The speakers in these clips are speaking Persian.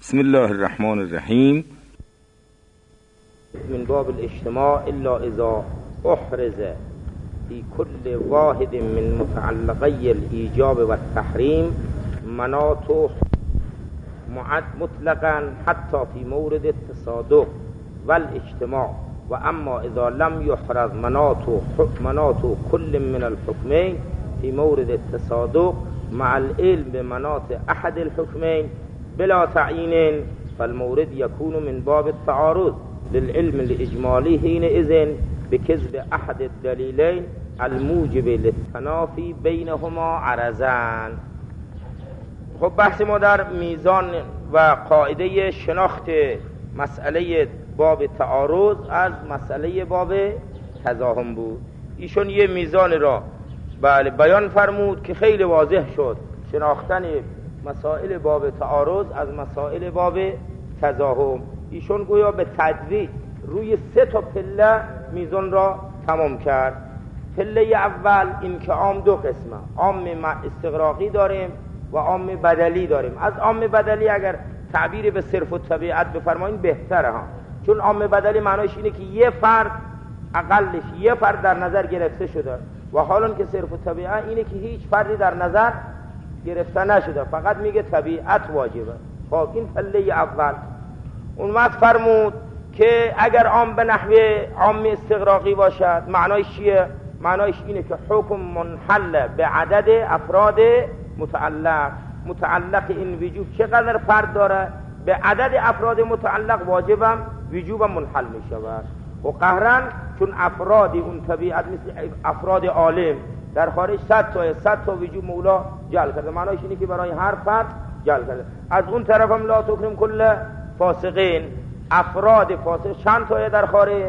بسم الله الرحمن الرحیم. من باب الاجتماع الا اذا احرز في كل واحد من متعلقي الايجاب والتحريم مناط مطلقا حتى في مورد التصادق والاجتماع، واما اذا لم يحرز مناط كل من الحكمين في مورد التصادق مع العلم بمناط احد الحكمين بلا تعيين فالمورد يكون من باب التعارض للعلم الإجمالي حينئذ بكذب أحد الدليلين الموجب للتنافي بينهما عرضان. خب بحث ما در میزان و قاعده شناخت مسئله باب تعارض از مسئله باب تزاحم بود. ایشون یه میزان را بیان فرمود که خیلی واضح شد شناختن مسائل باب تعارض از مسائل باب تزاحم. ایشون گویا به تدریج روی 3 پله میزان را تمام کرد. پله اول این که عام 2 قسمه، عام استغراقی داریم و عام بدلی داریم. از عام بدلی اگر تعبیر به صرف و طبیعت بفرمایین بهتره ها، چون عام بدلی معنیش اینه که یه فرد اقلش یه فرد در نظر گرفته شده و حالا که صرف و طبیعت اینه که هیچ فردی در نظر گرفته نشده، فقط میگه طبیعت واجبه. خب این پله اول. اون وقت فرمود که اگر عام به نحوه عام استغراقی باشد معنایش چیه؟ معنایش اینه که حکم منحل به عدد افراد متعلق این وجوب چقدر فرد داره به عدد افراد متعلق واجبم وجوبم منحل می شود. و قهرن چون افرادی اون طبیعت مثل افراد عالم در خارج 100 تا وجوب مولا جعل کرده، معنایش اینه که برای هر فرد جعل کرده. از اون طرف هم لا تکرم کل فاسقین، افراد فاسق چند تایه در خارج؟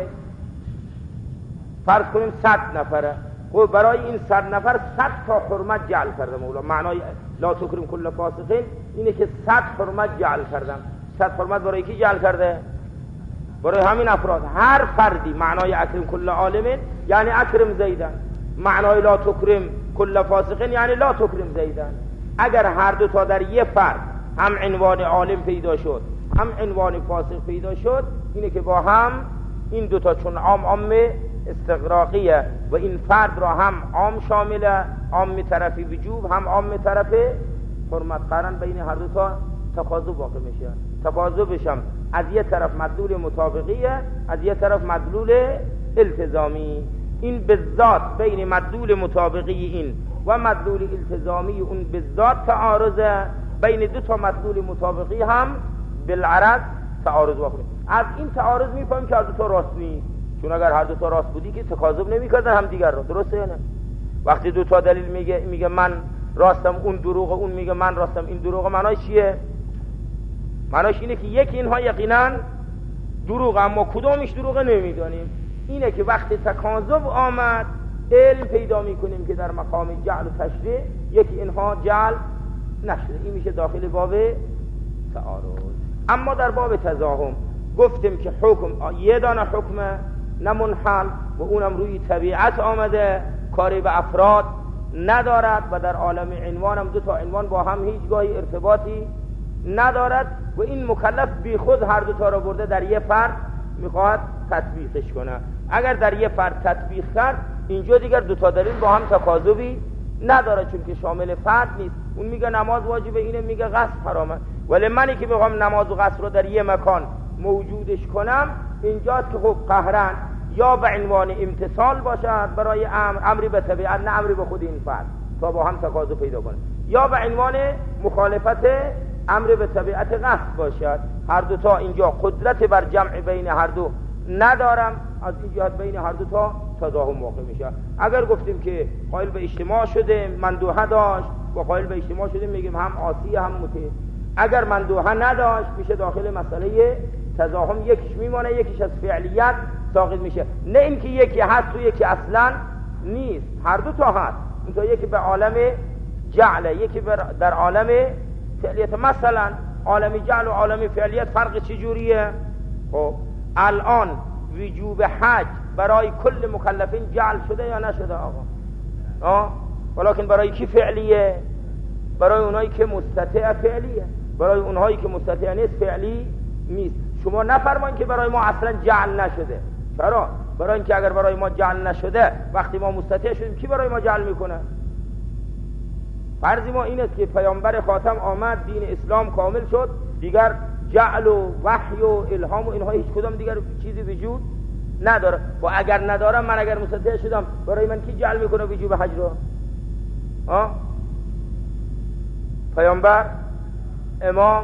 فرض کنیم 100 نفره. خب برای این 100 نفر 100 تا حرمت جعل کرده مولا. معنای لا تکرم کل فاسقین اینه که 100 حرمت جعل کردن. 100 حرمت برای کی جعل کرده؟ برای همین افراد. هر فردی معنای اکرم کل عالمین یعنی اکرم زیدن، معنای لا تکرم کل فاسقین یعنی لا تکرم زیدن. اگر هر دو تا در یه فرد هم عنوان عالم پیدا شد هم عنوان فاسق پیدا شد، اینه که با هم این دوتا چون عام استغراقیه و این فرد را هم عام شامله، عام طرفی وجوب هم عام طرف حرمت قرن، بین هر دوتا تقاضا واقع میشه. تقاضا بشم از یه طرف مدلول مطابقیه، از یه طرف مدلول التزامی. این بالذات بین مدلول مطابقی این و مدلول التزامی اون بالذات تعارضه، بین 2 تا مدلول مطابقی هم بالعرض تعارض واقع. از این تعارض میفهمیم که هر 2 تا راست نیست، چون اگر هر 2 تا راست بودی که تکاذب نمی‌کردن هم دیگر را. درسته یا نه؟ وقتی 2 تا دلیل میگه من راستم اون دروغه، اون میگه من راستم این دروغه، معناش چیه؟ معناش اینه که یکی اینها یقینا دروغه اما کدومش دروغه نمیدانیم. اینه که وقتی تکاذب آمد علم پیدا میکنیم که در مقام جعل و تشریع یکی اینها جعل نشده، این میشه داخل باب تعارض. اما در باب تزاحم گفتیم که حکم یه دانه حکم نمنحل و اونم روی طبیعت آمده، کاری به افراد ندارد و در عالم عنوان هم 2 تا عنوان با هم هیچگاهی ارتباطی ندارد و این مکلف بی خود هر 2 تا را برده در یه فرد میخواهد تطبیقش کنه. اگر در یه فرد تطبیق کرد اینجا دیگر 2 تا دلیل با هم تقاضبی نداره، چون که شامل فرد نیست. اون میگه نماز واجبه، اینه میگه غسل حرامه. ولی منی که بخوام نماز و غسل رو در یه مکان موجودش کنم، اینجاست که خب قهرن یا به عنوان امتصال باشد برای امری به طبیعت، نه امری به خود این فرد تا با هم تقاضا پیدا کنه، یا به عنوان مخالفت امر به طبیعت غسل باشد. هر 2 تا اینجا قدرت بر جمع بین هر 2 ندارم، از این جهت بین هر 2 تا تضاهم واقع میشه. اگر گفتیم که قائل به اجتماع شده مندوحه داشت و قائل به اجتماع شده میگیم هم عاصی هم مطیع. اگر مندوحه نداشت میشه داخل مسئله تضاهم، یکیش میمانه یکیش از فعلیت ساقط میشه. نه اینکه یکی هست و یکی اصلا نیست، هر 2 تا هست. اون تا یکی به عالم جعله، یکی در عالم فعلیت. مثلا عالم جعل و عالم فعلیت فرق چجوریه؟ خب الان وجوب حج برای کل مکلفین جعل شده یا نشده آقا؟ ولیکن برای کی فعلیه؟ برای اونایی که مستطیع فعلیه. برای اونهایی که مستطیع نیست فعلی نیست. شما نفرمایید که برای ما اصلا جعل نشده. چرا؟ برای اینکه اگر برای ما جعل نشده وقتی ما مستطیع شدیم کی برای ما جعل میکنه؟ فرض ما این است که پیامبر خاتم آمد، دین اسلام کامل شد، دیگر جعل و وحی و الهام و اینها هیچ کدام دیگر چیزی وجود نداره. و اگر ندارم، من اگر مستطیع شدم، برای من کی جعل میکنه وجوب حج رو؟ پیامبر، امام؟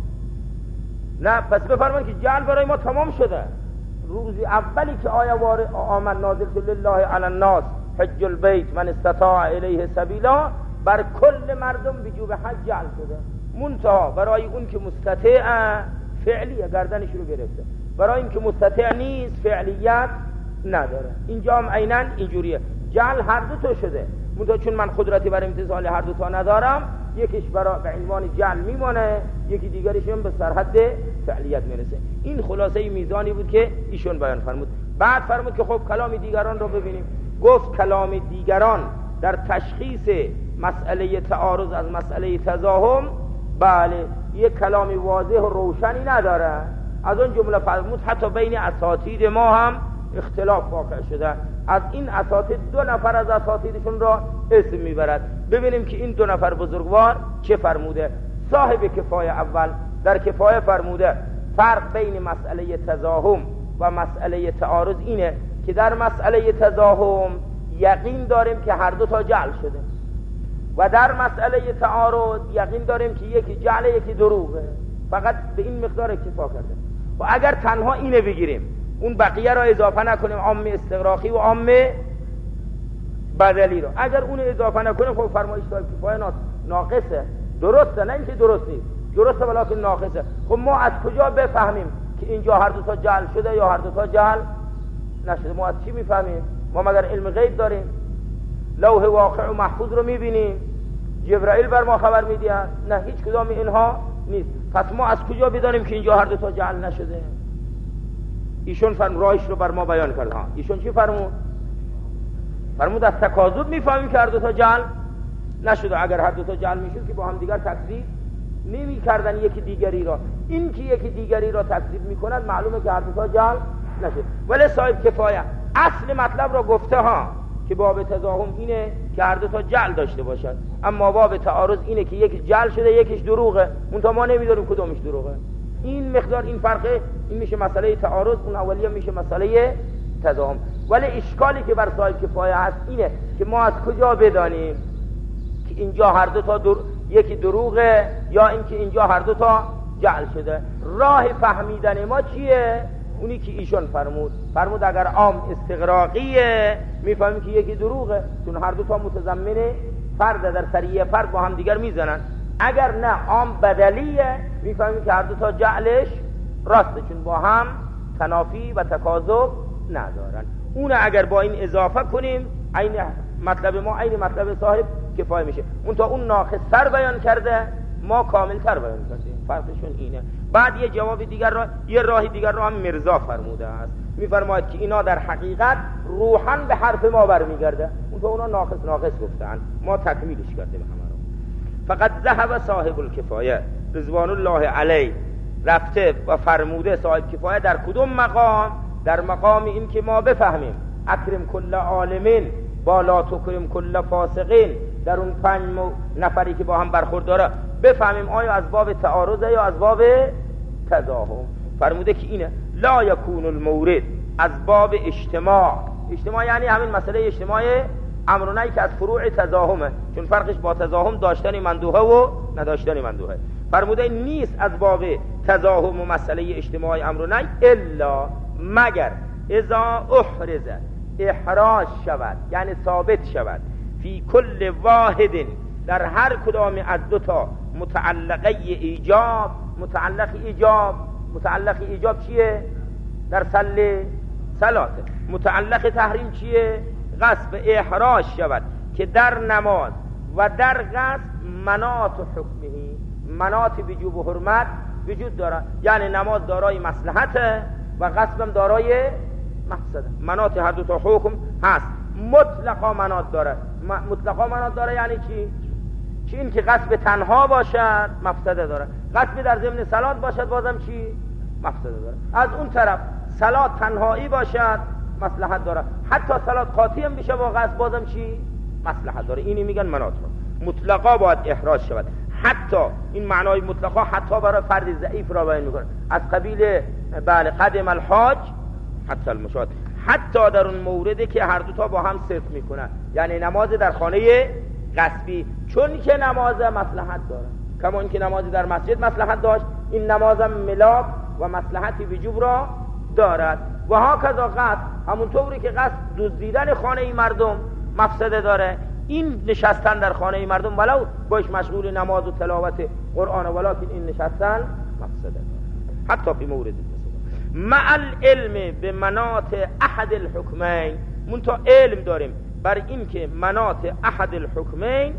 نه. پس بفرمایید که جعل برای ما تمام شده. روزی اولی که آیه آمد نازل شد لله علی الناس حج البیت من استطاع الیه سبیلا، بر کل مردم وجوب حج جعل شده. منتها برای اون که مستطیع فعلیه گردنش رو گرفته، برای این که مستطیع نیست فعلیت نداره. اینجا هم عیناً اینجوریه، جعل هر دو تا شده. منتها چون من قدرتی بر امتثال هر دو تا ندارم، یکیش به عنوان جعل میمونه، یکی دیگرش هم به سرحد فعلیت میرسه. این خلاصه میزانی بود که ایشون بیان فرمود. بعد فرمود که خب کلام دیگران رو ببینیم. گفت کلام دیگران در تشخیص مسئله تعارض از مسئله تزاحم، بله، یک کلام واضح و روشنی نداره. از اون جمله فرمود حتی بین اساتید ما هم اختلاف واقع شده. از این اساتید 2 نفر از اساتیدشون را اسم میبرد. ببینیم که این 2 نفر بزرگوار چه فرموده. صاحب کفایه اول در کفایه فرموده فرق بین مسئله تزاحم و مسئله تعارض اینه که در مسئله تزاحم یقین داریم که هر دو تا جعل شده و در مسئله تعارض یقین داریم که یکی جعل یکی دروغه. فقط به این مقدار اکتفا کرده. و اگر تنها اینه بگیریم، اون بقیه را اضافه نکنیم، عام استغراقی و عام بدلی را اگر اون اضافه نکنیم، خب فرمایش صاحب کفایه ناقصه. درسته، نه اینکه درست نیست، درسته ولیکن ناقصه. خب ما از کجا بفهمیم که اینجا هر دو تا جعل شده یا هر دو تا جعل نشده؟ ما از چی میفهمیم؟ ما مگر علم غیب داریم؟ لوح واقع و محفوظ رو میبینیم؟ جبرائیل بر ما خبر میدید؟ نه، هیچ کدام اینها نیست. پس ما از کجا بدانیم که اینجا هر دو تا جعل نشده؟ ایشون راهش رو بر ما بیان کرد. ایشون چی فرمود؟ فرمود از تکاذب میفهمیم که هر دو تا جعل نشده. اگر هر دو تا جعل میشد که با هم دیگر تکذیب نمی کردن یکی دیگری را. این که یکی دیگری را تکذیب میکنند معلومه که هر دو تا جعل نشد. ولی صاحب کفایه اصل مطلب را گفته که باب تزاحم اینه که هر دو تا جعل داشته باشد، اما باب تعارض اینه که یکی جعل شده یکیش دروغه. منتها ما نمیدونیم کدومش دروغه. این مقدار، این فرقه، این میشه مسئله تعارض، اون اولیه میشه مسئله تزاحم. ولی اشکالی که بر صاحب کفایه هست اینه که ما از کجا بدانیم که اینجا هر دو تا یکی دروغه یا اینکه اینجا هر دو تا جعل شده؟ راه فهمیدن ما چیه؟ اونی که ایشون فرمود اگر عام استغراقیه میفهمیم که یکی دروغه، چون هر دو تا متضمن فرد در سریه فرد با هم دیگر میزنن. اگر نه عام بدلیه میفهمیم که هر دو تا جعلش راسته، چون با هم تنافی و تکاذب ندارن. اون اگر با این اضافه کنیم عین مطلب ما عین مطلب صاحب کفایه میشه. اون تا اون ناقص‌تر بیان کرده، ما کاملتر بیان کردیم. فرقشون اینه. بعد یه جواب دیگر را، یه راه دیگر را هم مرزا فرموده است. میفرماید که اینا در حقیقت روحاً به حرف ما برمیگرده. اون تا اونا ناقص گفتن، ما تکمیلش کردیم همه رو. فقط ذهب صاحب الکفایه رضوان الله علیه رفته و فرموده صاحب کفایه در کدوم مقام؟ در مقام این که ما بفهمیم اکرم کل عالمین بالا تکرم کل فاسقین، در اون 5 نفری که با هم برخورد داره بفهمیم آیا از باب تعارضه یا از باب تزاحم. فرموده که اینه لا یکون المورد از باب اجتماع یعنی همین مسئله اجتماع امر و نهی که از فروع تزاحمه، چون فرقش با تزاحم داشتن مندوحه و نداشتن مندوحه. فرموده نیست از باب تزاحم و مسئله اجتماع امر و نهی الا مگر اذا احراز شود، یعنی ثابت شود فی کل واحد در هر کدام از دو تا متعلق ایجاب چیه؟ در صلاته. متعلق تحریم چیه؟ غصب. احراز شود که در نماز و در غصب مناط حکمهی، مناط وجوب و حرمت وجود دارد. یعنی نماز دارای مصلحته و غصبم دارای مفسده. مناط هر دو تا حکم هست. مطلقا مناط داره. یعنی که این که قصد تنها باشد مفسده داره، قصد در ضمن صلات باشد بازم چی؟ مفسده داره. از اون طرف صلات تنهایی باشد مصلحت داره، حتی صلات قاطی هم بشه با قصد بازم چی؟ مصلحت داره. اینی میگن مناط رو مطلقا باید احراز شود. حتی این معنای مطلقا حتی برای فرد ضعیف را بیان میکنه، از قبیل بله قدم الحاج حتی المشاهد، حتی در اون موردی که هر دو تا با هم صدق میکنن، یعنی نماز در خانه غصبی، چون که نماز مصلحت داره، کما اینکه نماز در مسجد مصلحت داشت، این نمازم ملاک و مصلحتی وجوب را دارد. و ها کذا قصد، همونطوری که قصد دزدیدن خانه مردم مفسده داره، این نشستن در خانه مردم ولو باش مشغول نماز و تلاوت قرآن ولکن این نشستن مفسده داره، حتی فی مورد مع العلم به مناط احد الحکمین. منتها علم داریم بر این که مناط احد الحکمین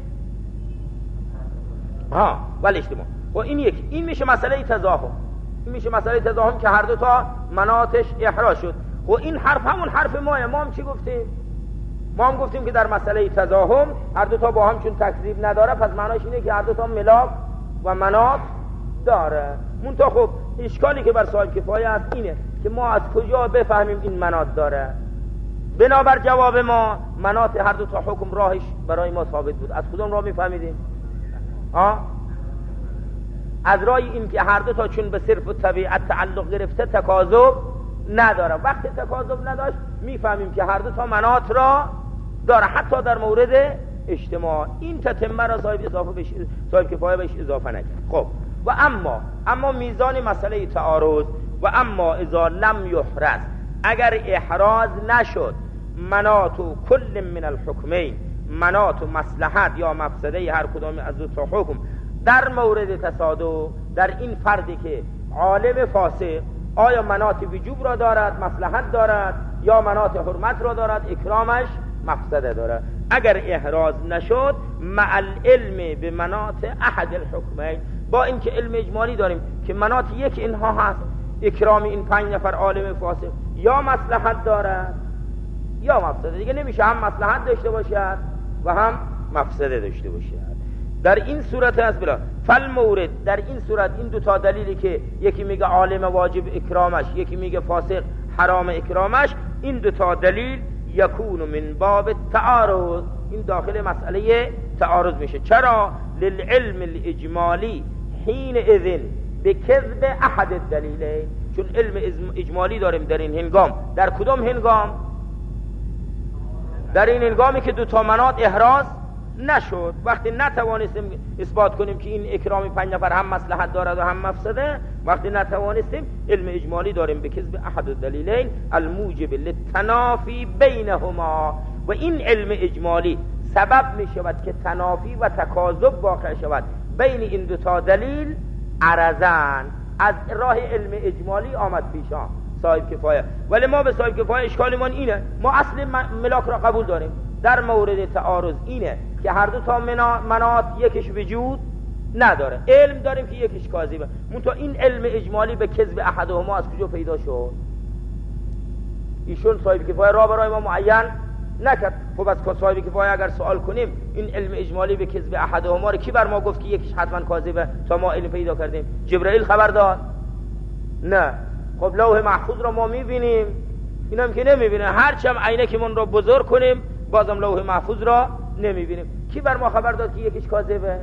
ولی اجتماع و این یک، این میشه مسئله تضاهم، این میشه مسئله تضاهم که هر دو تا مناطش احراز شد. و این حرف همون حرف ما هم چی گفتیم؟ ما هم گفتیم که در مسئله تضاهم هر دو تا با هم چون تکذیب نداره، پس معناش اینه که هر دو تا ملاک و مناط داره. منتها خب اشکالی که بر صاحب کفایه است اینه که ما از کجا بفهمیم این مناط داره؟ بنابر جواب ما مناط هر دو تا حکم راهش برای ما ثابت بود. از کدوم راه میفهمیدیم؟ از راه این که هر دو تا چون به صرف و طبیعت تعلق گرفته تکاذب نداره. وقتی تکاذب نداشت میفهمیم که هر دو تا مناط را داره، حتی در مورد اجتماع. این تتمه را صاحب کفایه بهش اضافه نکرد. خب و اما میزان مسئله تعارض و اما اذا لم یحرز، اگر احراز نشد مناط و کل من الحکمین، مناط و مصلحت یا مفسده هر کدام از دو تا حکم در مورد تصادف، در این فردی که عالم فاسق آیا مناط وجوب را دارد، مصلحت دارد، یا مناط حرمت را دارد، اکرامش مفسده دارد. اگر احراز نشد مع العلم به مناط احد الحکمین، با اینکه علم اجمالی داریم که مناط یک اینها هست، اکرام این 5 نفر عالم فاسق یا مصلحت دارد یا مفسده، دیگه نمیشه هم مصلحت داشته باشد و هم مفسده داشته باشد. در این صورت است بلا فالمورد، در این صورت این دو تا دلیلی که یکی میگه عالم واجب اکرامش، یکی میگه فاسق حرام اکرامش، این دو تا دلیل یکون من باب تعارض، این داخل مسئله تعارض میشه. چرا؟ للعلم الاجمالی حین اذن به کذب احد الدلیلین، چون علم اجمالی داریم در این هنگام. در کدام هنگام؟ در این هنگامی که دو تا مناط احراز نشد، وقتی نتوانستیم اثبات کنیم که این اکرام 5 نفر هم مصلحت دارد و هم مفسده، وقتی نتوانستیم علم اجمالی داریم به کذب احد الدلیلین الموجب للتنافی بینهما، و این علم اجمالی سبب می شود که تنافی و تکاذب واقع شود بین این دو تا دلیل. عرضن از راه علم اجمالی آمد پیشان صاحب کفایه. ولی ما به صاحب کفایه اشکالمان اینه، ما اصل ملاک را قبول داریم، در مورد تعارض اینه که هر دو تا مناط یکش وجود نداره، علم داریم که یکش کاذبه. منتها این علم اجمالی به کذب احدهما از کجا پیدا شد؟ ایشون صاحب کفایه را برای ما معین نکرد. خب از صاحب کفایه اگر سوال کنیم این علم اجمالی به کذب احدهما رو کی بر ما گفت که یکیش حتما کاذبه تا ما علم پیدا کردیم؟ جبرائیل خبر داد؟ نه. خب لوح محفوظ را ما میبینیم، اینم که نمیبینه، هرچم عینکمون را بزرگ کنیم بازم لوح محفوظ را نمیبینیم. کی بر ما خبر داد که یکیش کاذبه؟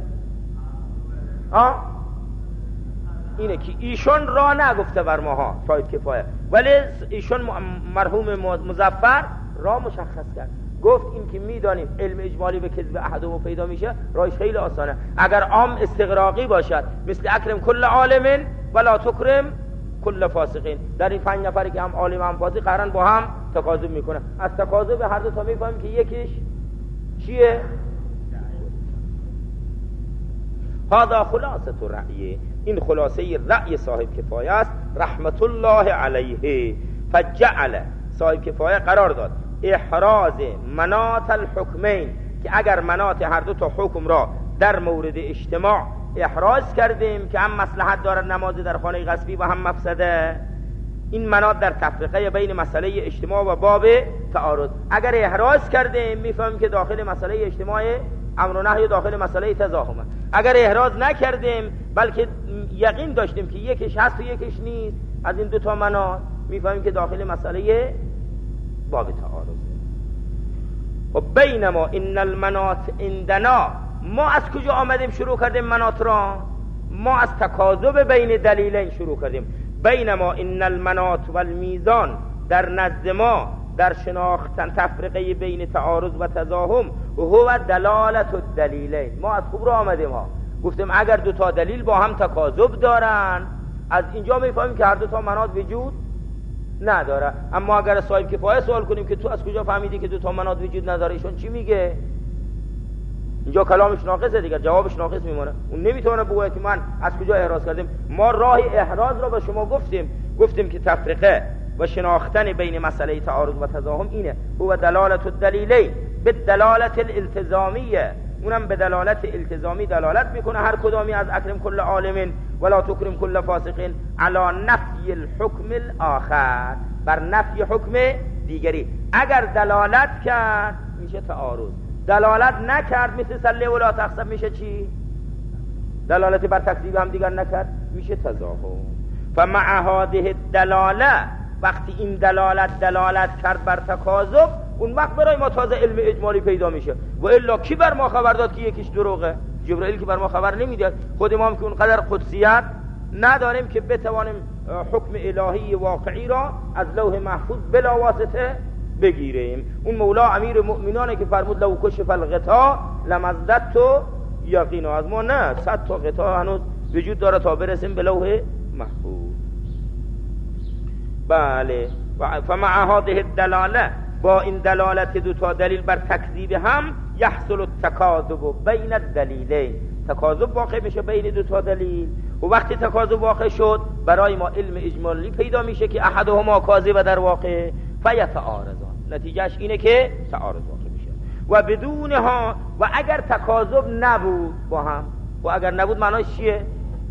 اینه که ایشون را نگفته بر ماها صاحب کفایه، ولی ایشون مرحوم مظفر را مشخص کرد، گفت این که میدانیم علم اجمالی به کذب احدهما پیدا میشه، راهش خیلی آسانه. اگر عام استغراقی باشد مثل اکرم کل عالم ولا تکرم کل فاسقین، در این 5 نفری که هم عالم هم فاسق قرن با هم تکاذب میکنه، از تکاذب هر دو تا میفهمیم که یکیش چیه؟ هذا خلاصه الرأی، این خلاصه رأی صاحب کفایه است رحمت الله علیه. فجعل، صاحب کفایه قرار داد احراز مناط الحکمین، که اگر مناط هر دو تا حکم را در مورد اجتماع احراز کردیم که هم مصلحت دارد نماز در خانه غصبی و هم مفسده، این مناط در تفریقه بین مسئله اجتماع و باب تعارض اگر احراز کردیم میفهمیم که داخل مسئله اجتماع امر و نهی داخل مسئله تزاحمه. اگر احراز نکردیم بلکه یقین داشتیم که یکیش هست و یکیش نیست از این دو تا مناط، میفهمیم که داخل مسئله باب تعارض. و بینما ان المناط عندنا، ما از کجا آمدیم شروع کردیم مناط را؟ ما از تکاذب بین دلیلین شروع کردیم. بینما ان المناط والمیزان، در نزد ما در شناختن تفرقه بین تعارض و تزاحم هو دلالت الدلیلین. ما از خوب را آمدیم ها، گفتیم اگر دو تا دلیل با هم تکاذب دارن، از اینجا میفهمیم که هر دو تا مناط وجود نداره. اما اگر صاحب کفایه سوال کنیم که تو از کجا فهمیدی که دو تا مناط وجود نداره، ایشون چی میگه؟ اینجا کلامش ناقصه دیگر، جوابش ناقص میمونه. اون نمیتونه بگه که من از کجا احراز کردیم. ما راه احراز را به شما گفتیم که تفریقه و شناختن بین مسئله تعارض و تزاحم اینه، هو دلالت الدلیلین به دلالت الالتزامیه، اونم به دلالت التزامی دلالت میکنه هر کدامی از اکرم کل عالم ولا تکرم کل فاسق علی نفی الحکم الاخر، بر نفی حکم دیگری. اگر دلالت کرد میشه تعارض، دلالت نکرد مثل سله ولا تخسب میشه چی؟ دلالت بر تکذیب هم دیگر نکرد میشه تزاحم. فمع هذه الدلاله، وقتی این دلالت کرد بر تکاذب، اون وقت برای ما تازه علم اجمالی پیدا میشه. و الا کی بر ما خبر داد که یکیش دروغه؟ جبرائیل که بر ما خبر نمیداد. خود ما هم که اونقدر قدسیت نداریم که بتوانیم حکم الهی واقعی را از لوح محفوظ بلا واسطه بگیریم. اون مولا امیر مؤمنانه که فرمود لو کشف الغطاء لمزدت یقینا، از ما نه 100 تا غطا هنوز وجود داره تا برسیم به لوح محفوظ. بله. فمع هذه الدلاله، با این دلالت دو تا دلیل بر تکذیب هم، یحصل التکاذب بین الدلیلین، تکاذب واقع میشه بین دو تا دلیل. و وقتی تکاذب واقع شد برای ما علم اجمالی پیدا میشه که احدهما کاذب در واقع، فیتعارضان، نتیجهش اینه که تعارض واقع میشه. و بدونها، و اگر تکاذب نبود با هم، و اگر نبود معناش چیه؟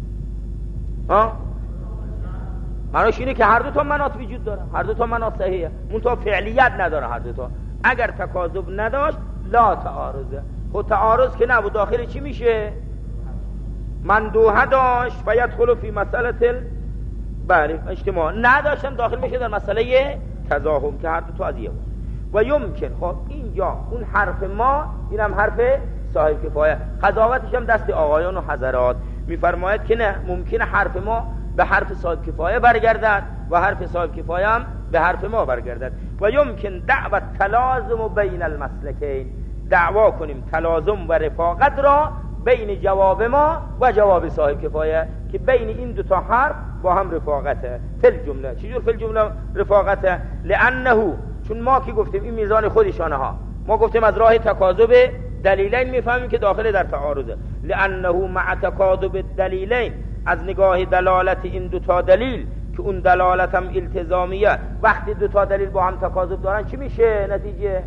معناش اینه که هر دو تا مناط وجود داره، هر دو تا مناط صحیحه، منتها فعلیت نداره هر دو تا. اگر تکاذب نداشت لا تعارضه. خب تعارض که نبود داخل چی میشه؟ مندوحه داشت فیدخل فی مسئله بله اجتماع، نداشتم داخل میشه در مسئله تزاحم که هر دو تا از یه بود. و یمکن، خب اینجا اون حرف ما، اینم حرف صاحب کفایه، قضاوتش هم دست آقایان و حضرات. میفرماید که نه، ممکنه حرف ما به حرف صاحب کفایه برگردد و حرف صاحب کفایه هم به حرف ما برگردد. و یمکن دعوت تلازم بین المسلکین، دعوا کنیم تلازم و رفاقت را بین جواب ما و جواب صاحب کفایه، که بین این دو تا حرف با هم رفاقته. فل جمله، چجور فل جمله رفاقته؟ لانه، چون ما که گفتیم این میزان خودشانه ها، ما گفتیم از راه تکاذب دلیلین میفهمیم که داخل در تعارضه. لانه مع تکاذب دلیلین، از نگاه دلالت این دو تا دلیل که اون دلالت هم التزامیه، وقتی دو تا دلیل با هم تکاذب دارن چی میشه نتیجه؟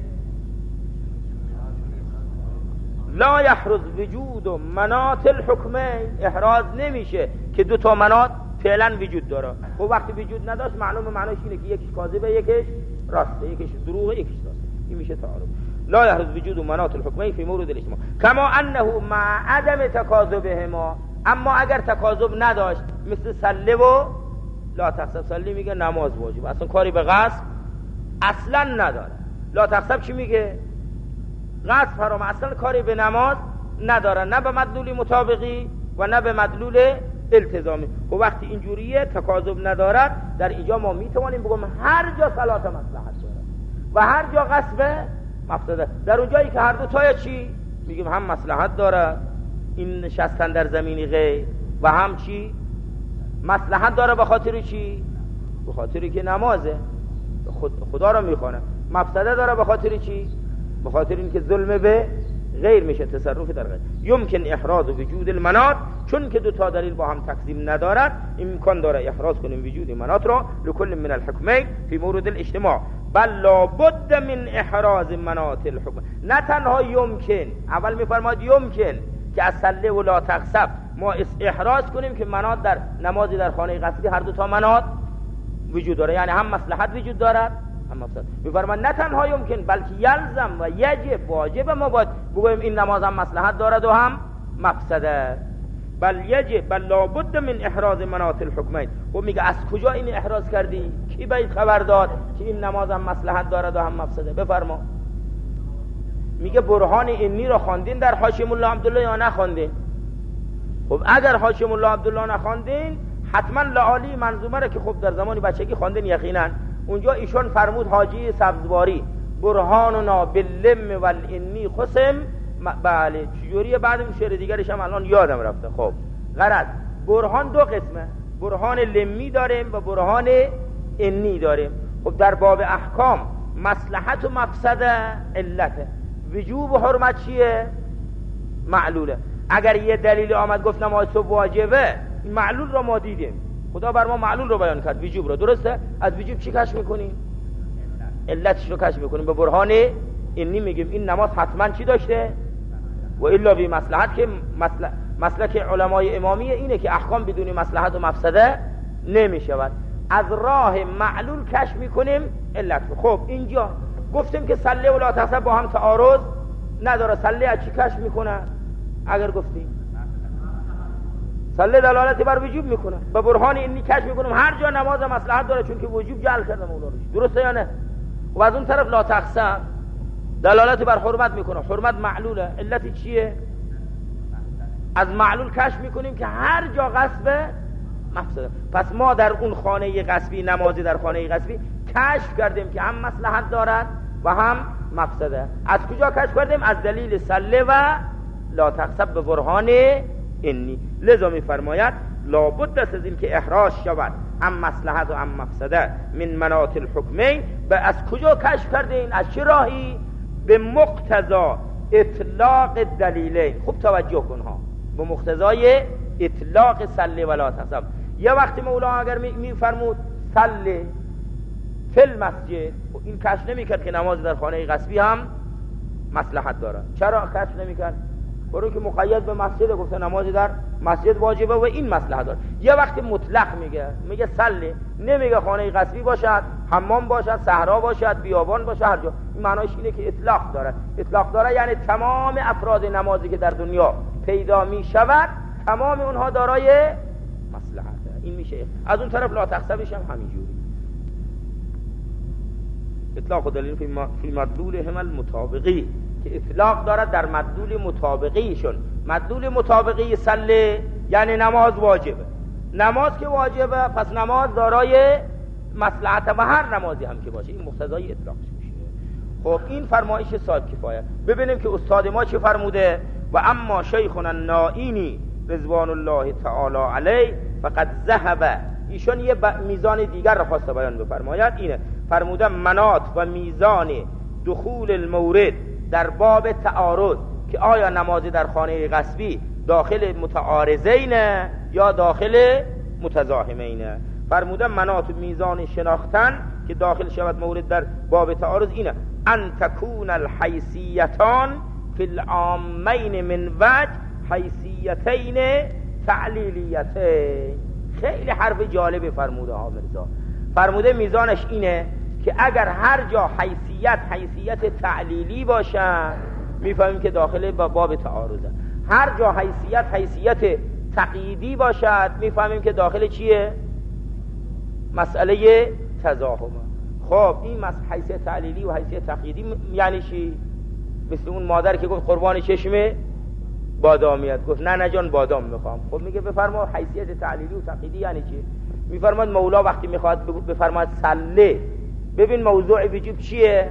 لا یحرز وجود مناط الحکمین، احراز نمیشه که دو تا مناط فعلا وجود داره. خب وقتی وجود نداشت معلومه معناش اینه که یکیش کاذبه یکیش راسته، یکیش دروغه یکیش راسته، این میشه تعارض. لا یحرز وجود مناط الحکمین فی مورد الاجتماع کما انه مع عدم تکاذبهما، اما اگر تکاذب نداشت مثل سله و لا تخسب، سله میگه نماز واجب، اصلا کاری به غصب اصلا نداره. لا تخسب چی میگه؟ غصب حرام، اصلا کاری به نماز نداره، نه به مدلول مطابقی و نه به مدلول التزامی. و وقتی اینجوریه تکاذب ندارد، در اینجا ما میتوانیم بگم هر جا صلات مصلحت داره و هر جا غصب مفسده. در اون جایی که هر دو تای چی میگیم هم مصلحت داره این نشستن در زمین غیر، و هم چی مصلحت داره به خاطر چی؟ به خاطری که نمازه خدا رو میخونه. مفسده داره به خاطر چی؟ به خاطر اینکه ظلم به غیر میشه، تصرف در غیر. یمکن احراز وجود المناط، چون که دو تا دلیل با هم تقسیم ندارد، امکان داره احراز کنیم وجود مناط را لکل من الحکمین فی مورد الاجتماع، بل لا بد من احراز مناط الحکم. نه تنها یمکن، اول میفرماید یمکن که از سله و لا تخسب ما احراز کنیم که مناط در نمازی در خانه قصری هر دو تا مناط وجود داره، یعنی هم مصلحت وجود دارد هم مفسده. میفرماد نه تنها یمکن بلکه یلزم و یجب، واجب ما باید بگویم این نماز هم مصلحت دارد و هم مفسده. بل یجب بل لابد من احراز مناط الحکمین. و میگه از کجا این احراز کردی؟ کی باید خبر داد که این نماز هم مصلحت دارد و هم مفسده؟ بفرما. میگه برهان اینی رو خواندین در حاشیه الله عبدالله یا نخواندین؟ خب اگر حاشیه الله عبدالله نخواندین حتما لعالی منظومه رو که خب در زمانی بچگی خواندین یقینا. اونجا ایشون فرمود حاجی سبزواری برهاننا باللم والانی خصم. بله چجوریه؟ بعد اون شعر دیگرش هم الان یادم رفته. خب غرض برهان دو قسمه، برهان لمی داریم و برهان انی داریم. خب در باب احکام مصلحت و مفسده علته، وجوب و حرمت چیه؟ معلوله. اگر یه دلیل آمد گفت نماز صبح واجبه، این معلول رو ما دیدیم، خدا بر ما معلول رو بیان کرد، وجوب رو. درسته؟ از وجوب چی کشف میکنیم؟ علتش رو کشف میکنیم. به برهان اینی میگیم این نماز حتما چی داشته؟ و الا بی مصلحت که مسلک علمای امامیه اینه که احکام بدون مصلحت و مفسده نمیشود. از راه معلول کشف میکنیم علت رو. خب اینجا گفتیم که صلی و لا تحسب با هم تعارض نداره. صلی از چی کشف میکنه؟ اگر گفتیم صلی دلالت بر وجوب میکنه، به برهان اینی کشف میکنیم هر جا نماز مصلحت داره چون که وجوب جعل کرده مولا روش. درسته یا نه؟ و از اون طرف لا تحسب دلالت بر حرمت میکنه، حرمت معلوله، علتی چیه؟ از معلول کشف میکنیم که هر جا غصب مفسده. پس ما در اون خانه غصبی، نمازی در خانه غصبی کشف کردیم که هم مصلحت دارد و هم مفسده. از کجا کشف کردیم؟ از دلیل صلی و لا تحسب به برهان اینی. لذا میفرماید لابد است از این که احراز شود هم مصلحت و هم مفسده من مناط الحکمین. به از کجا کشف کردین؟ از چه راهی؟ به مقتضا اطلاق دلیلین. خوب توجه کن ها، به مقتضای اطلاق صلی و لا تحسب. یه وقتی مولا اگر میفرمود صلی فی المسجد، این کشف نمیکرد که نماز در خانه غصبی هم مصلحت داره. چرا کشف نمیکرد؟ برای که مقید به مسجد، گفته نماز در مسجد واجبه و این مصلحت داره. یه وقتی مطلق میگه صلی، نمیگه خانه غصبی باشد، حمام باشد، صحرا باشد، بیابان باشد، هر جا. این معناش اینه که اطلاق داره. اطلاق داره یعنی تمام افراد نمازی که در دنیا پیدا میشود تمام اونها دارای مصلحت. این میشه. از اون طرف لا تحسبش هم همینجوری. اطلاق دلیل فی مدلولهم المطابقی، که اطلاق دارد در مدلول مطابقیشون. مدلول مطابقی صلی یعنی نماز واجبه. نماز که واجبه پس نماز دارای مصلحت و هر نمازی هم که باشه این مقتضای اطلاقش میشه. خب این فرمایش صاحب کفایه. ببینیم که استاد ما چه فرموده. و اما شیخنا النائینی رضوان الله تعالی علیه فقد ذهب. ایشون یه میزان دیگر رو خواسته بیان بفرماید. اینه فرموده مناط و میزان دخول المورد در باب تعارض، که آیا نمازی در خانه غصبی داخل متعارضین یا داخل متزاحمین. فرموده مناط و میزان شناختن که داخل شود مورد در باب تعارض اینه ان تکون الحیثیتان فی العامین من وجه حیثیتین تعلیلیتین. خیلی حرف جالب فرموده ها مرزا. فرموده میزانش اینه که اگر هر جا حیثیت تعلیلی باشن میفهمیم که داخل باب تعارضه. هر جا حیثیت تقییدی باشد میفهمیم که داخل چیه؟ مسئله تزاحمه. خب این حیثیت تعلیلی و حیثیت تقییدی یعنی چی؟ مثل اون مادر که گفت قربان چشم بادامیت، گفت نه جان بادام میخوام. خب میگه بفرما حیثیت تعلیلی و تقییدی یعنی چی؟ میفرماد مولا وقتی میخواد بفرماد صلی، ببین موضوع وجوب چیه؟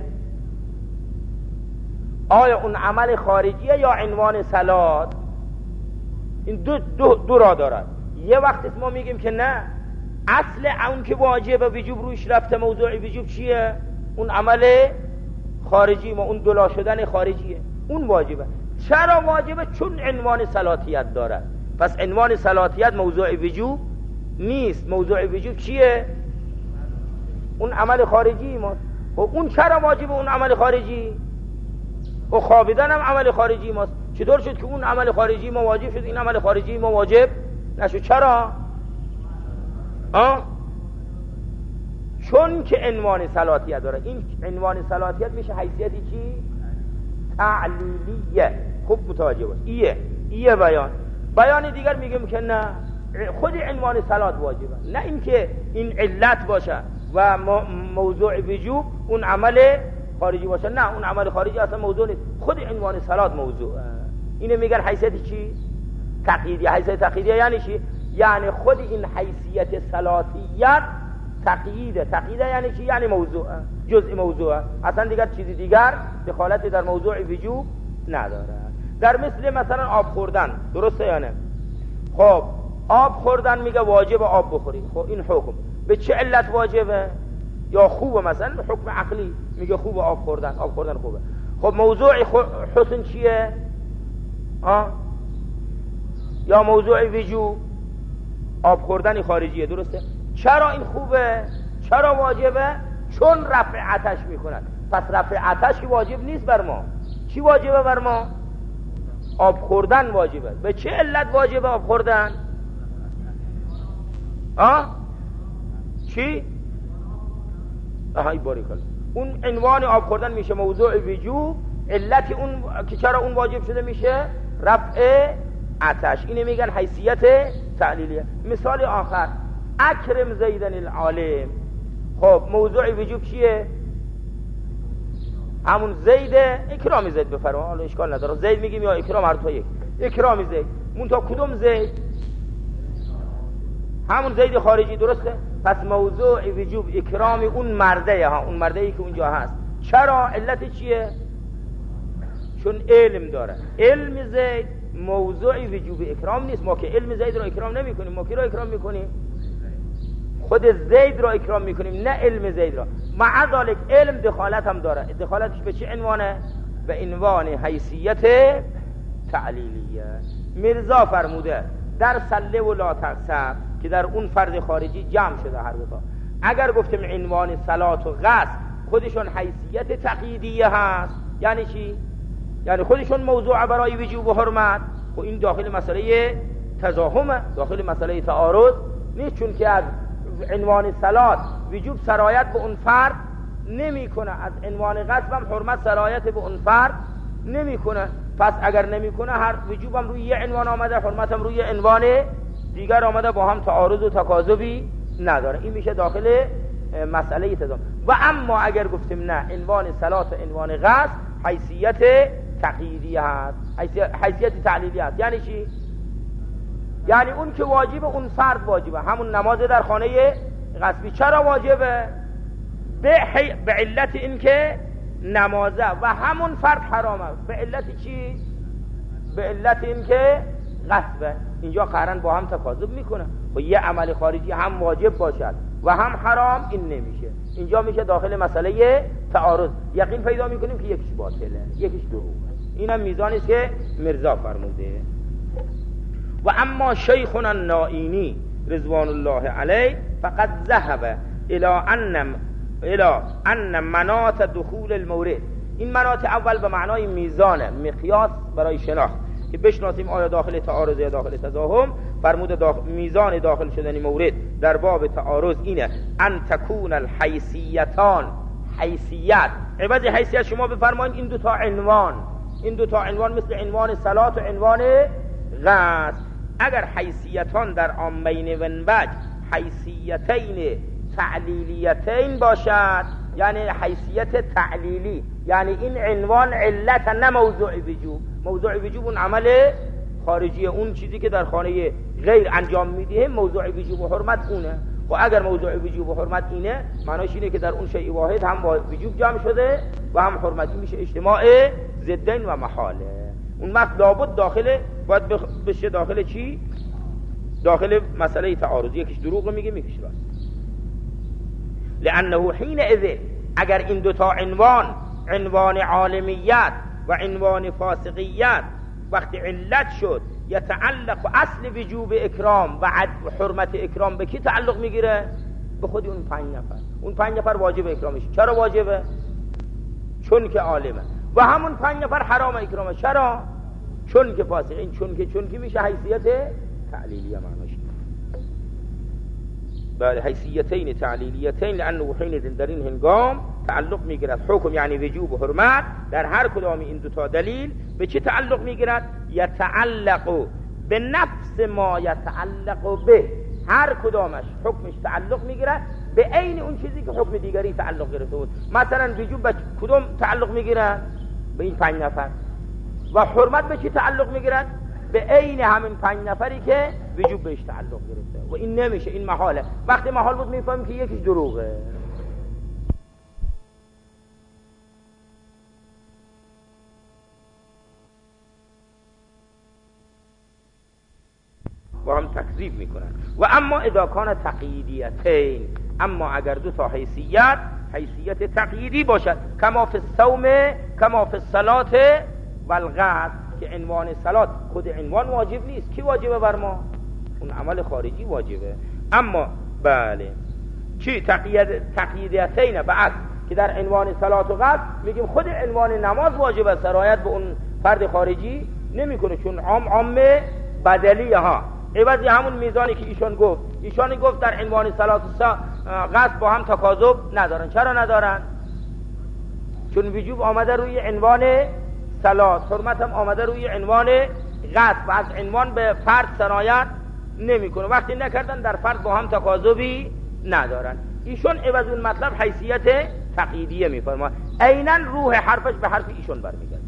آیا اون عمل خارجیه یا عنوان صلات؟ این دو را دارد. یه وقتی ما میگیم که نه، اصل اون که واجب وجوب روش رفته موضوع وجوب چیه؟ اون عمل خارجی ما، اون دلا شدن خارجیه، اون واجبه. چرا واجبه؟ چون عنوان صلاتیت دارد. پس عنوان صلاتیت موضوع وجوب نیست. موضوع وجوب چیه؟ اون عمل خارجی ما. و اون چرا واجبه اون عمل خارجی؟ و خوابیدن هم عمل خارجی ماست. چطور شد که اون عمل خارجی ما واجب شد این عمل خارجی ما واجب نشد؟ چرا؟ چون اون که عنوان صلاحیت داره. این عنوان صلاحیت میشه حیثیتی چی؟ تعلیلیه. خوب متوجه باش. ایه بیان دیگر میگم که نه، خود عنوان صلاحیت واجبه، نه اینکه این علت باشه و موضوع وجوب اون عمل خارجی باشه. نه، اون عمل خارجی اصلا موضوع نیست، خود عنوان صلاحیت موضوع. اینو میگن حیثیت چی؟ تقییدیه. حیثیت تقییدیه یعنی چی؟ یعنی خود این حیثیت صلاحیت تقییده یعنی چی؟ یعنی موضوع، جزء موضوع، اصلا دیگر چیزی دیگر دخالتی در موضوع وجوب نداره. در مثلا آب خوردن، درسته یا نه؟ خب آب خوردن میگه واجب آب بخوری. خب این حکم به چه علت واجبه؟ یا خوبه؟ مثلا به حکم عقلی میگه خوبه آب خوردن خوبه. خب موضوع حسن چیه؟ یا موضوع وجوب آب خوردن خارجیه، درسته؟ چرا این خوبه؟ چرا واجبه؟ چون رفع عطش میکنن. پس رفع عطش واجب نیست بر ما. چی واجبه بر ما؟ آب خوردن واجبه. به چه علت واجبه آب خوردن؟ چی؟ ای باریکالله. اون عنوان آب خوردن میشه موضوع وجوب، علت اون که چرا اون واجب شده میشه رفع عطش. اینه میگن حیثیت تعلیلیه. مثال آخر، اکرم زیدن العالم. خب موضوع وجوب چیه؟ همون زید، اکرام زید بفرما، حالا اشکال نداره، زید میگیم یا اکرام، هر دو یک. اکرام زید، منتها کدوم زید؟ همون زید خارجی، درسته؟ پس موضوع وجوب اکرام اون مرده، اون مرده‌ای که اونجا هست. چرا؟ علت چیه؟ چون علم داره. علم زید موضوع وجوب اکرام نیست. ما که علم زید رو اکرام نمی کنیم، ما کی رو اکرام میکنیم؟ خود زید رو اکرام میکنیم، نه علم زید رو. مع ذلک علم دخالت هم داره. دخالتش به چه عنوانه؟ به عنوان حیثیت تعلیلیه. مرزا فرموده در سله و لا تقصر که در اون فرد خارجی جمع شده هر دو تا، اگر گفتیم عنوان صلات و غسل خودشون حیثیت تقییدیه هست، یعنی چی؟ یعنی خودشون موضوع برای وجوب و حرمت. و این داخل مسئله تزاحمه، داخل مسئله تعارض نیست، چون که از عنوان صلات وجوب سرایت به اون فرد نمیکنه، از عنوان غسل هم حرمت سرایت به اون فرد نمیکنه. پس اگر نمیکنه، هر وجوبم روی یه عنوان آمده، حرمتم روی عنوان دیگر آمده، با هم تعارض و تکاذبی نداره. این میشه داخل مسئله تضاد. و اما اگر گفتیم نه، عنوان صلات و عنوان غسل حیثیت تقییدی هست، حیثیت تعلیلی هست. یعنی چی؟ یعنی اون که واجب اون فرد واجبه، همون نماز در خانه غصبی. چرا واجبه؟ به علت این که نمازه و همون فرد حرامه. به علت چی؟ به علت این که غصبه. اینجا قرن با هم تکاذب میکنه و یه عمل خارجی هم واجب باشد و هم حرام، این نمیشه. اینجا میشه داخل مسئله تعارض. یقین پیدا میکنیم که یکیش باطله، یکیش دروغه. اینم میزانی است که مرزا فرموده. و اما شیخنا النائینی رضوان الله علیه فقد ذهب الى ان مناط دخول المورد. این مناط اول به معنای میزانه، مقیاس برای شناخت که بشناسیم آیا داخل تعارض یا داخل تزاحم. فرموده میزان داخل شدن مورد در باب تعارض اینه ان تکون الحیثیتان، حیثیت عوض حیثیت شما بفرمایید این دو تا عنوان مثل عنوان صلات و عنوان غسل. اگر حیثیتان در عامین ونبج حیثیتین تعلیلیتین باشد، یعنی حیثیت تعلیلی، یعنی این عنوان علت نه موضوع وجوب. موضوع وجوب اون عمل خارجی، اون چیزی که در خانه غیر انجام میدیم، موضوع وجوب و حرمت اونه. و اگر موضوع وجوب و حرمت اینه، معناش اینه که در اون شیء واحد هم وجوب جمع شده و هم حرمتی، میشه اجتماع ضدین و محاله. اون وقت لابد باید بشه داخل چی؟ داخل مسئله تعارض. یکیش دروغ میگه، یکیش راست. لانه حین اذ، اگر این دوتا عنوان عالمیت و عنوان فاسقیت وقتی علت شد، یتعلق اصل وجوب اکرام و حرمت اکرام به کی تعلق میگیره؟ به خود اون 5 نفر. اون 5 نفر واجب اکرامش. چرا واجبه؟ چون که عالمه. و همون 5 نفر حرام اکرامه. چرا؟ چون که فاسق. این چون که میشه حیثیت تعلیلیه معناش. حیثیتین تعلیلیتین، لانه حین در این هنگام تعلق میگیرد. حکم یعنی وجوب و حرمت در هر کدام این دو تا دلیل به چه تعلق میگیرد؟ یتعلق به نفس ما یتعلق به، هر کدامش حکمش تعلق میگیرد به عین اون چیزی که حکم دیگری تعلق گرفته بود. مثلا وجوب به کدام تعلق میگیرد؟ به این 5 نفر. و حرمت به چی تعلق میگیرد؟ به عین همین 5 نفری که وجوب بهش تعلق گرفته. و این نمیشه، این محاله. وقتی محال بود میفهمیم که یکیش دروغه. با هم تکذیب میکنن. و اما اذا کان تقییدیتین، اما اگر دو تا حیثیت تقییدی باشد، کما فی الصوم کما فی الصلاة والغسل، که عنوان صلات خود عنوان واجب نیست. کی واجبه بر ما؟ اون عمل خارجی واجبه. اما بله چی تقییدیتین بعد که در عنوان صلات و غسل میگیم خود عنوان نماز واجبه، سرایت به اون فرد خارجی نمیکنه، چون عامه بدلیه ها. عوضی همون میزانی که ایشان گفت در عنوان صلات و غسل با هم تکاذب ندارن. چرا ندارن؟ چون وجوب آمده روی عنوان صلات، حرمت هم آمده روی عنوان غسل و از عنوان به فرد سرایت نمیکنه. وقتی نکردن در فرد با هم تکاذبی ندارن. ایشون عوض اون مطلب حیثیت تقییدیه میفرماید. عیناً روح حرفش به حرف ایشون برمیگرده.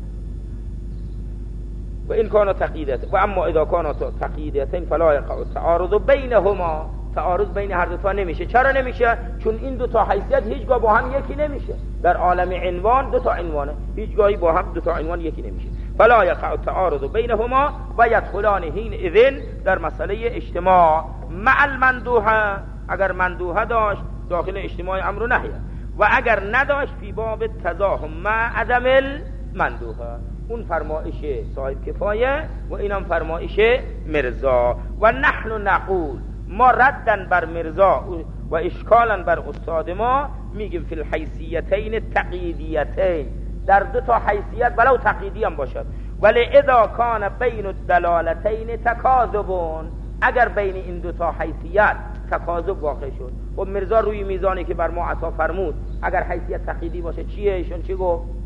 و این کانو تقییدت و اما اذا کانو تقییدتین فلا یقع التعارض بینهما، تعارض بین هر دو تا نمیشه. چرا نمیشه؟ چون این دو تا حیثیت هیچگاه با هم یکی نمیشه. در عالم عنوان دو تا عنوانه، هیچگاهی با هم دو تا عنوان یکی نمیشه. فلا یقع التعارض بینهما و یدخلان حین اذن در مسئله اجتماع مع المندوحه، اگر مندوحه داشت داخل اجتماع امر و نهی، و اگر نداشت فی باب تزاحم مع عدم المندوحه. اون فرمایش صاحب کفایه و اینم فرمایش مرزا. و نحن نقول، ما ردن بر مرزا و اشکالا بر استاد ما میگیم فی الحیثیتین تقییدیتین، در دو تا حیثیت ولو تقییدی هم باشد. ولی اذا کان بین الدلالتین تکاذبون، اگر بین این دو تا حیثیت تکاذب واقع شد. و مرزا روی میزانی که بر ما عطا فرمود اگر حیثیت تقییدی باشه چیه؟ ایشون چی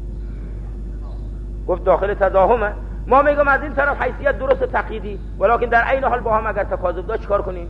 گفت داخل تزاحمه. ما میگم از این طرف حیثیت درست تقییدی، ولکن در عین حال با هم اگر تکاذب داشت چیکار کنیم؟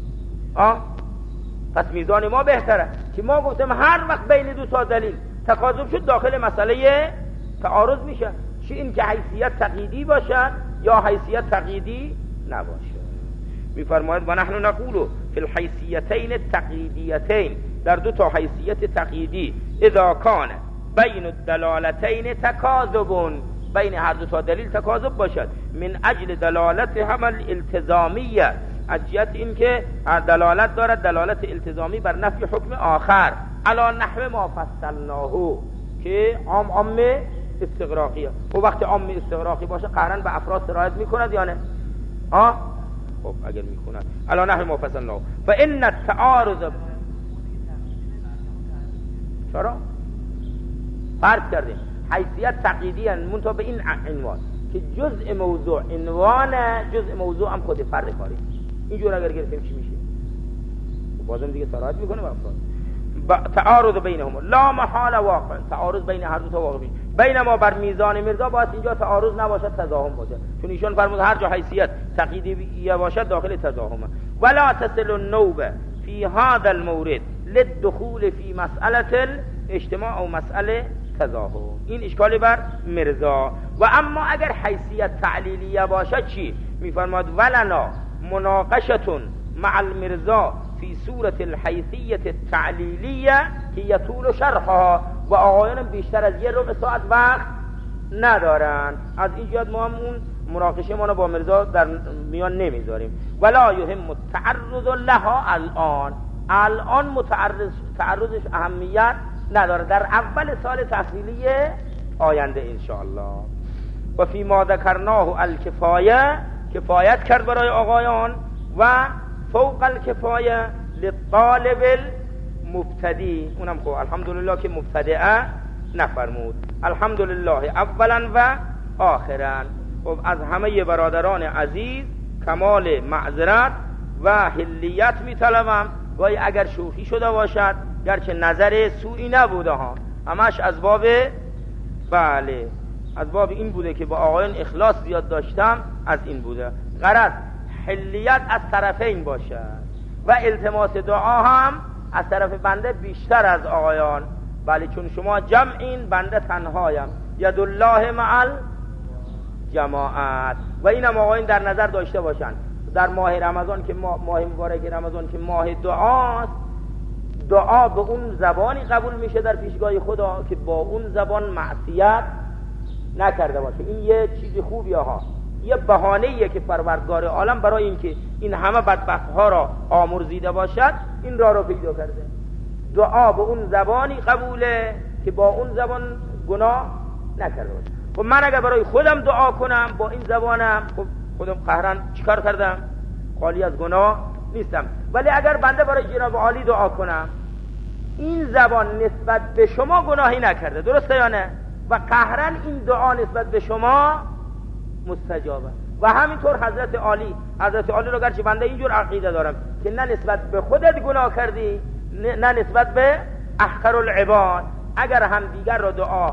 پس میزان ما بهتره که ما گفتیم هر وقت بین دو تا دلیل تکاذب شد داخل مسئله تعارض میشه، چه این که حیثیت تقییدی باشد یا حیثیت تقییدی نباشه. میفرماید و نحن نقول فی الحیثیتین التقییدیتین، در دو تا حیثیت تقییدی اذا کان بین الدلالتین تکاذبون، بین هر دو تا دلیل تکاذب باشد، من اجل دلالت حمل التزامیه، از جهت این که دلالت دارد دلالت التزامی بر نفی حکم آخر، علی نحو ما فصلناه، که عام استغراقیه. و وقتی عام استغراقی باشه قرن به افراد سرایت میکند یا نه؟ خب اگر میکند علی نحو ما فصلناه. فان التعارض، چرا؟ فرض کردیم حیثیت تقییدی منتها به این عنوان که جزء موضوع عنوان، جزء موضوع هم خود فرد کاری. اینجور اگر گرفتیم چی میشه؟ بازم دیگه سرایت میکنه به افراد. تعارض بینهم لا محال واقع، تعارض بین هر دو تا واقع میشه. بین ما بر میزان مرزا باید اینجا تعارض نباشد، تزاحم باشد، چون ایشون فرمود هر جا حیثیت تقییدی باشد داخل تزاحمه. ولا تصل النوبه فی هذا المورد للدخول فی مسئله الاجتماع و مسئله تزاحم. این اشکالی بر مرزا. و اما اگر حیثیت تعلیلیه باشد چی؟ میفرماد ولنا مناقشتون مع المرزا فی صورت الحیثیت التعلیلیه که یطول شرحها، و آقایان بیشتر از 1 ساعت وقت ندارن. از این جهت ما هم اون مناقشه ما رو با مرزا در میان نمیذاریم. ولا یهم التعرض لها الان تعرضش اهمیت نداره، در اول سال تحصیلی آینده انشاءالله. و فی ما ذکرناه الکفایه، کفایت کرد برای آقایان، و فوق الکفایه للطالب المبتدی، اونم خب الحمدلله که مبتدئه نفرمود، الحمدلله اولا و آخرا. خب از همه برادران عزیز کمال معذرت و حلیت می طلبم گاهی اگر شوخی شده باشد، گرچه نظر سوئی نبوده ها، همش از باب بله از باب این بوده که با آقایان اخلاص زیاد داشتم، از این بوده. غرض حلیت از طرفین باشد و التماس دعا هم از طرف بنده بیشتر از آقایان. بله چون شما جمعین، بنده تنهایم، ید الله مع الجماعت. و اینم آقایان در نظر داشته باشن در ماه رمضان که ماه مبارک رمضان که ماه دعاست، دعا به اون زبانی قبول میشه در پیشگاه خدا که با اون زبان معصیت نکرده باشه. این یه چیز خوبیه ها، یه بهانه‌ایه که پروردگار عالم برای اینکه این همه بدبخت‌ها را آمرزیده باشد این راه رو پیدا کرده. دعا به اون زبانی قبوله که با اون زبان گناه نکرده باشه. خب من اگر برای خودم دعا کنم با این زبانم، خب خودم قهرن چیکار کردم؟ خالی از گناه نیستم. ولی اگر بنده برای جناب عالی دعا کنم، این زبان نسبت به شما گناهی نکرده، درسته یا نه؟ و قهرن این دعا نسبت به شما مستجابه. و همینطور حضرت عالی رو گرچه بنده اینجور عقیده دارم که نه نسبت به خودت گناه کردی، نه نسبت به احقر العباد، اگر هم دیگر رو دعا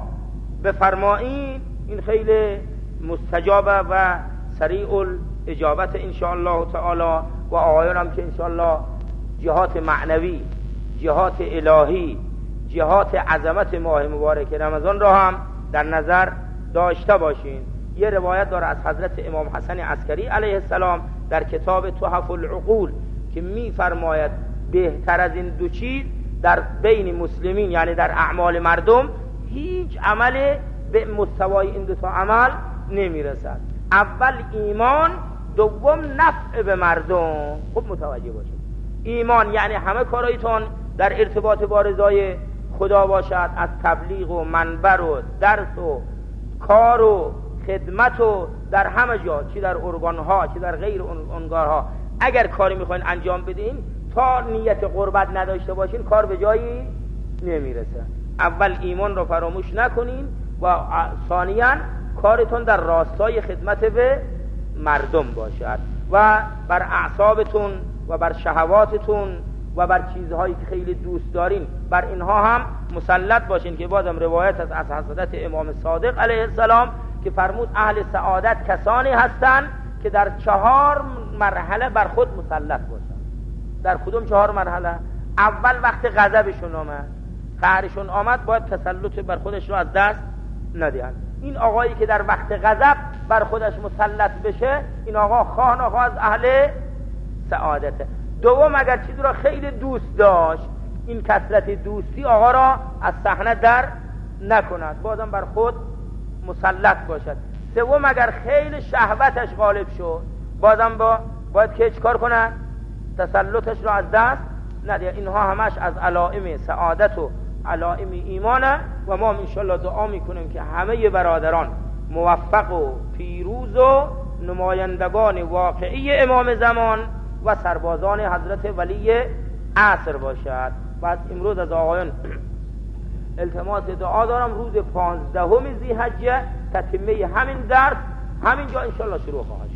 بفرمایید این خیلی مستجابه و سریع الاجابت انشاءالله تعالی. و آقایان هم که انشاءالله جهات معنوی، جهات الهی، جهات عظمت ماه مبارک رمضان را هم در نظر داشته باشین. یه روایت داره از حضرت امام حسن عسکری علیه السلام در کتاب تحف العقول که می فرماید بهتر از این دو چیز در بین مسلمین، یعنی در اعمال مردم، هیچ عمل به مستوای این دو تا عمل نمی رسد. اول ایمان، دوم نفع به مردم. خوب متوجه باشید، ایمان یعنی همه کارایتون در ارتباط با رضای خدا باشد، از تبلیغ و منبر و درس و کار و خدمت و در همه جا، چی در ارگانها چی در غیر ارگانها، اگر کاری میخواین انجام بدین تا نیت قربت نداشته باشین کار به جایی نمیرسه. اول ایمان رو فراموش نکنین و ثانیاً کارتون در راستای خدمت به مردم باشد و بر اعصابتون و بر شهواتتون و بر چیزهایی که خیلی دوست دارین بر اینها هم مسلط باشین. که بازم روایت از حضرت امام صادق علیه السلام که فرمود اهل سعادت کسانی هستند که در 4 مرحله بر خود مسلط باشن. در کدوم 4 مرحله؟ اول وقت غضبشون آمد، قهرشون آمد، باید تسلط بر خودش رو از دست ندهن. این آقایی که در وقت غضب بر خودش مسلط بشه، این آقا خواه نخواه از اهل سعادته. دوم اگر چیزی را خیلی دوست داشت، این کثرت دوستی آقا را از صحنه در نکند، بازم بر خود مسلط باشد. سوم اگر خیلی شهوتش غالب شد، بازم باید که چکار کنن؟ تسلطش را از دست نده. اینها همش از علائم سعادت و علائم ایمانه و ما انشاءالله دعا میکنیم که همه برادران موفق و پیروز و نمایندگان واقعی امام زمان و سربازان حضرت ولی عصر باشد. و امروز از آقایان التماس دعا دارم روز 15 ذی‌حجه تتمه همین درس همینجا انشاءالله شروع خواهد.